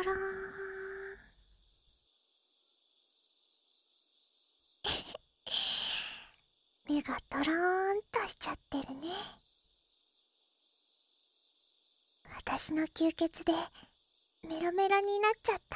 トローン。目がトローンとしちゃってるね。私の吸血でメロメロになっちゃった。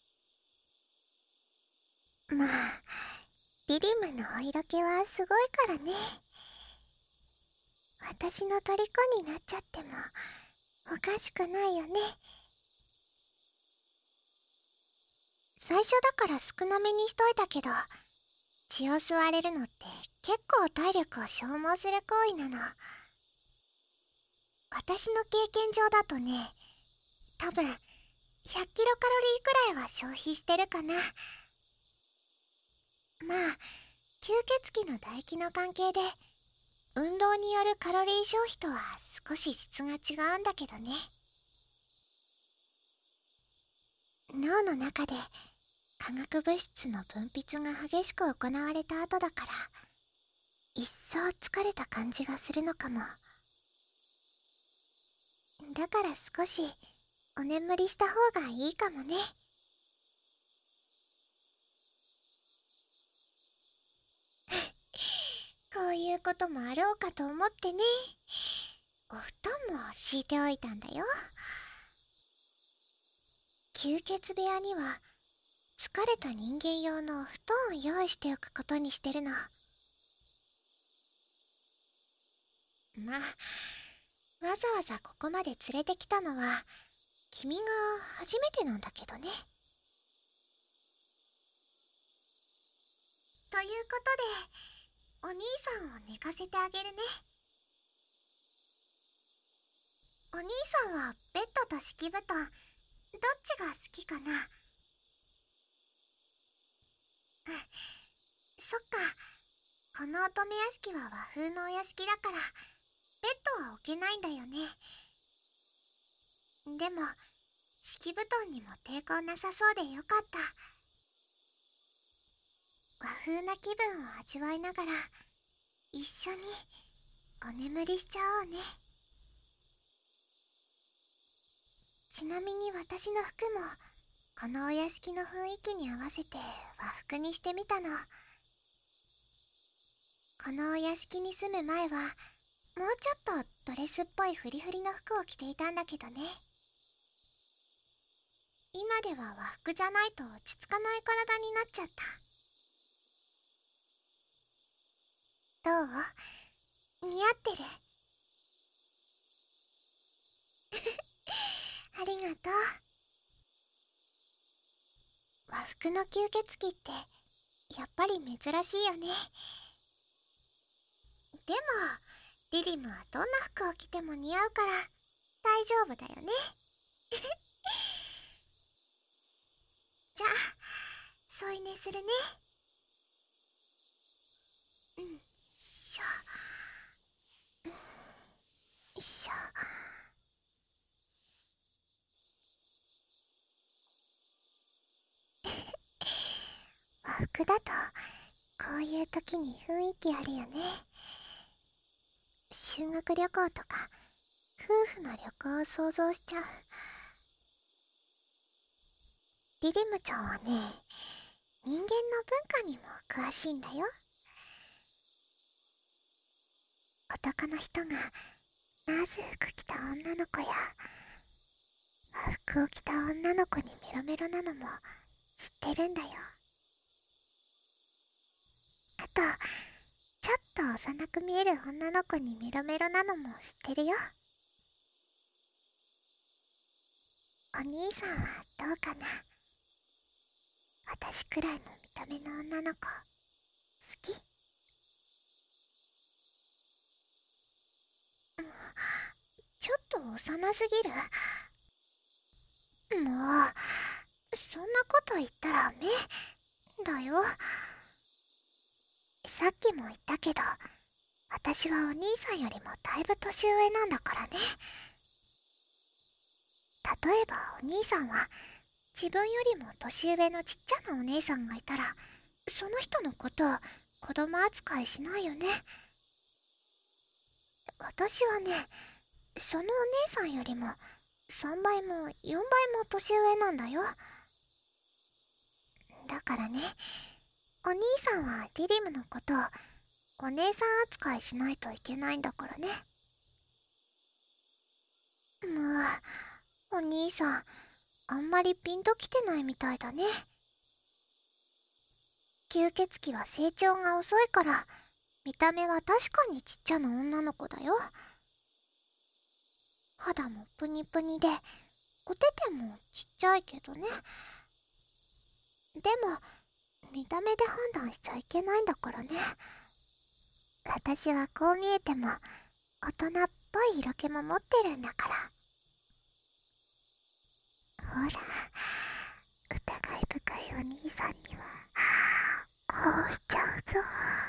まあ、リリムのお色気はすごいからね。私の虜になっちゃってもおかしくないよね。最初だから少なめにしといたけど、血を吸われるのって結構体力を消耗する行為なの。私の経験上だとね、多分100キロカロリーくらいは消費してるかな。まあ、吸血鬼の唾液の関係で運動によるカロリー消費とは少し質が違うんだけどね。脳の中で化学物質の分泌が激しく行われた後だから、一層疲れた感じがするのかも。だから少しお眠りした方がいいかもね。こういうこともあろうかと思ってね。お布団も敷いておいたんだよ。吸血部屋には疲れた人間用の布団を用意しておくことにしてるの。まあ、わざわざここまで連れてきたのは君が初めてなんだけどね。ということで、お兄さんを寝かせてあげるね。お兄さんはベッドと敷布団、どっちが好きかな？そっか、この乙女屋敷は和風のお屋敷だから、ベッドは置けないんだよね。でも、敷布団にも抵抗なさそうでよかった。和風な気分を味わいながら、一緒にお眠りしちゃおうね。ちなみに私の服も、このお屋敷の雰囲気に合わせて和服にしてみたの。このお屋敷に住む前は、もうちょっとドレスっぽいフリフリの服を着ていたんだけどね。今では和服じゃないと落ち着かない体になっちゃった。どう？似合ってる？ありがとう。和服の吸血鬼ってやっぱり珍しいよね。でもリリムはどんな服を着ても似合うから大丈夫だよね。じゃあ添い寝するね。しょよいしょ。和服だとこういう時に雰囲気あるよね。修学旅行とか夫婦の旅行を想像しちゃう。リリムちゃんはね、人間の文化にも詳しいんだよ。男の人がナース服着た女の子や和服を着た女の子にメロメロなのも知ってるんだよ。あと、ちょっと幼く見える女の子にメロメロなのも知ってるよ。お兄さんはどうかな？私くらいの見た目の女の子好き？ちょっと幼すぎる？もうそんなこと言ったら目だよ。さっきも言ったけど、私はお兄さんよりもだいぶ年上なんだからね。例えばお兄さんは自分よりも年上のちっちゃなお姉さんがいたら、その人のことを子供扱いしないよね。私はね、そのお姉さんよりも 3倍も4倍も年上なんだよ。だからね、お兄さんはリリムのことをお姉さん扱いしないといけないんだからね。もう、お兄さん、あんまりピンときてないみたいだね。吸血鬼は成長が遅いから、見た目は確かにちっちゃな女の子だよ。肌もプニプニで、お手手もちっちゃいけどね。でも、見た目で判断しちゃいけないんだからね。私はこう見えても、大人っぽい色気も持ってるんだから。ほら、疑い深いお兄さんには、こうしちゃうぞ。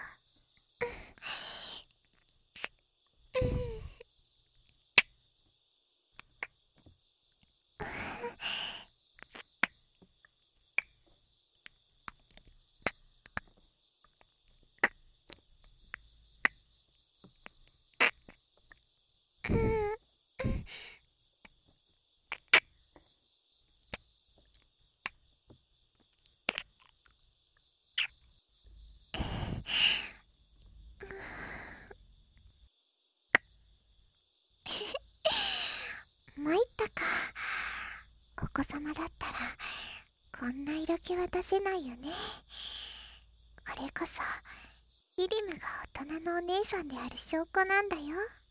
参ったか。お子様だったらこんな色気は出せないよね。これこそリリムが大人のお姉さんである証拠なんだよ。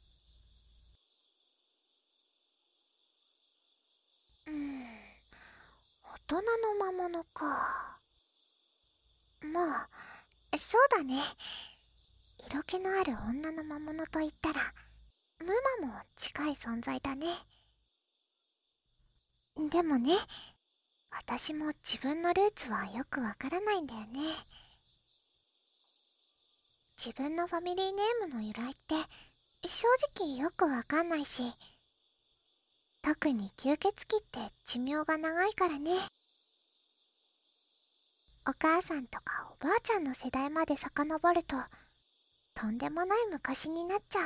大人の魔物か。まあそうだね。色気のある女の魔物と言ったらムマも近い存在だね。でもね、私も自分のルーツはよくわからないんだよね。自分のファミリーネームの由来って正直よくわかんないし、特に吸血鬼って寿命が長いからね。お母さんとかおばあちゃんの世代まで遡るととんでもない昔になっちゃう。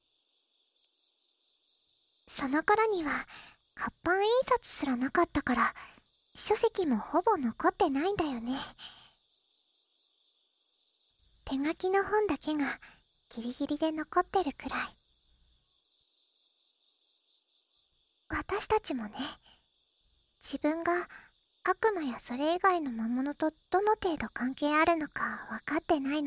その頃には活版印刷すらなかったから、書籍もほぼ残ってないんだよね。手書きの本だけがギリギリで残ってるくらい。私たちもね、自分が悪魔やそれ以外の魔物とどの程度関係あるのか分かってないの。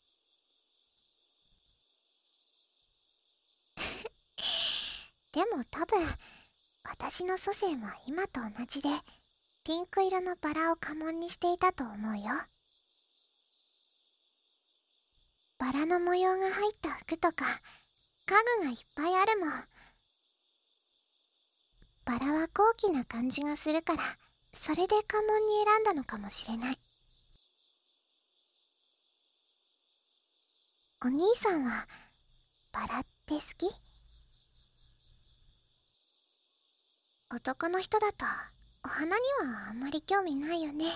でも多分、私の祖先は今と同じで、ピンク色のバラを家紋にしていたと思うよ。バラの模様が入った服とか、家具がいっぱいあるもん。バラは高貴な感じがするから、それで家紋に選んだのかもしれない。お兄さんは、バラって好き？男の人だと、お花にはあんまり興味ないよね。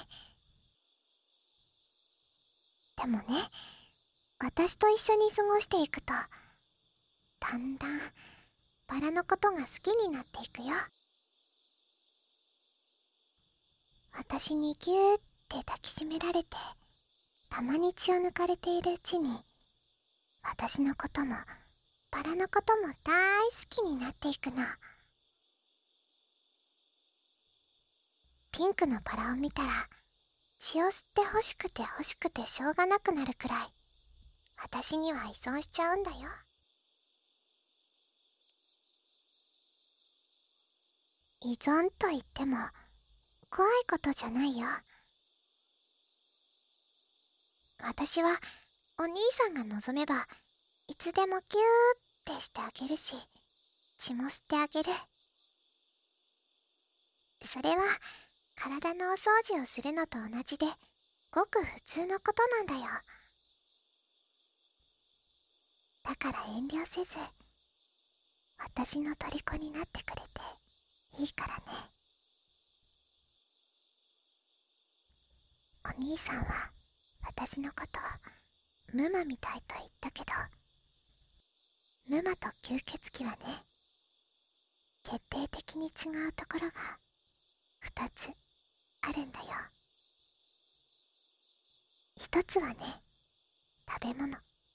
でもね、私と一緒に過ごしていくと、だんだん、バラのことが好きになっていくよ。私にぎゅーって抱きしめられて、たまに血を抜かれているうちに、私のことも、バラのことも大好きになっていくの。ピンクのバラを見たら、血を吸って欲しくて欲しくてしょうがなくなるくらい、私には依存しちゃうんだよ。依存と言っても、怖いことじゃないよ。私は、お兄さんが望めば、いつでもギューってしてあげるし、血も吸ってあげる。それは、体のお掃除をするのと同じで、ごく普通のことなんだよ。だから遠慮せず、私の虜になってくれていいからね。お兄さんは、私のことを、ムマみたいと言ったけど、ムマと吸血鬼はね、 決定的に違うところが2つあるんだよ。1つはね、食べ物。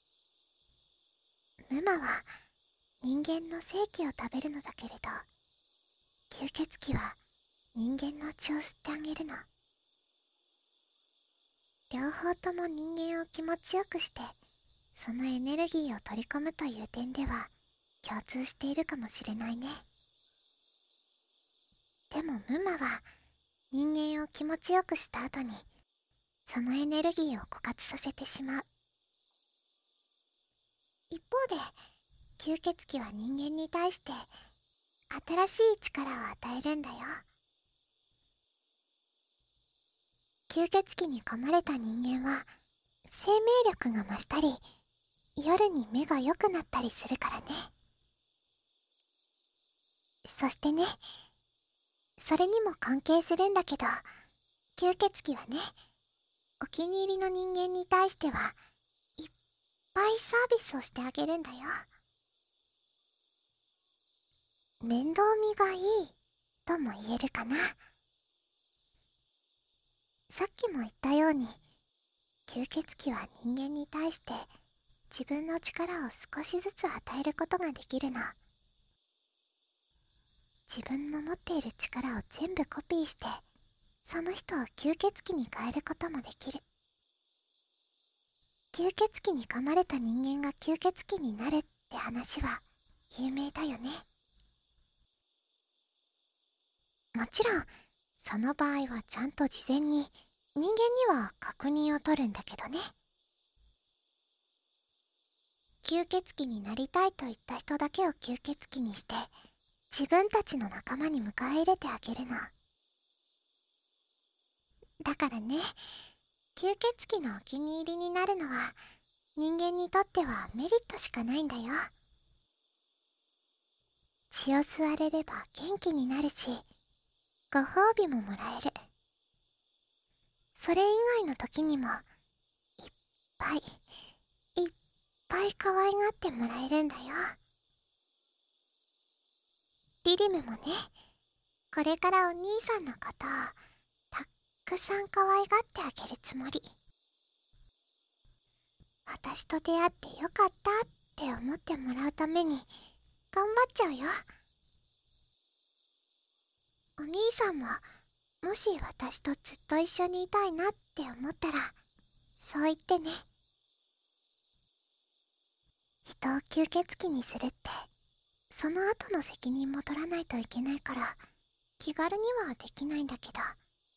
ムマは人間の精気を食べるのだけれど、吸血鬼は人間の血を吸ってあげるの。両方とも人間を気持ちよくして、そのエネルギーを取り込むという点では共通しているかもしれないね。でもムマは人間を気持ちよくした後にそのエネルギーを枯渇させてしまう。一方で吸血鬼は人間に対して新しい力を与えるんだよ。吸血鬼に噛まれた人間は生命力が増したり、夜に目が良くなったりするからね。そしてね、それにも関係するんだけど、吸血鬼はね、お気に入りの人間に対してはいっぱいサービスをしてあげるんだよ。面倒見がいいとも言えるかな。さっきも言ったように、吸血鬼は人間に対して自分の力を少しずつ与えることができるの。自分の持っている力を全部コピーして、その人を吸血鬼に変えることもできる。吸血鬼に噛まれた人間が吸血鬼になるって話は有名だよね。もちろんその場合はちゃんと事前に人間には確認を取るんだけどね。吸血鬼になりたいと言った人だけを吸血鬼にして自分たちの仲間に迎え入れてあげるの。だからね、吸血鬼のお気に入りになるのは人間にとってはメリットしかないんだよ。血を吸われれば元気になるし、ご褒美ももらえる。それ以外の時にもいっぱいいっぱい可愛がってもらえるんだよ。リリムもね、これからお兄さんのことをたっくさん可愛がってあげるつもり。私と出会ってよかったって思ってもらうために頑張っちゃうよ。お兄さんももし私とずっと一緒にいたいなって思ったらそう言ってね。人を吸血鬼にするってその後の責任も取らないといけないから気軽にはできないんだけど、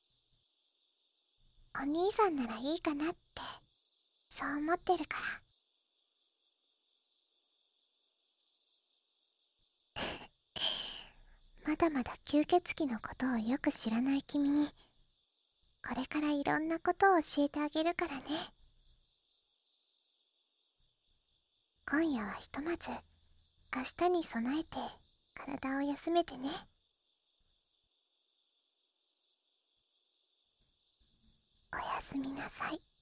お兄さんならいいかなってそう思ってるから。まだまだ吸血鬼のことをよく知らない君にこれからいろんなことを教えてあげるからね。今夜はひとまず明日に備えて体を休めてね。おやすみなさい。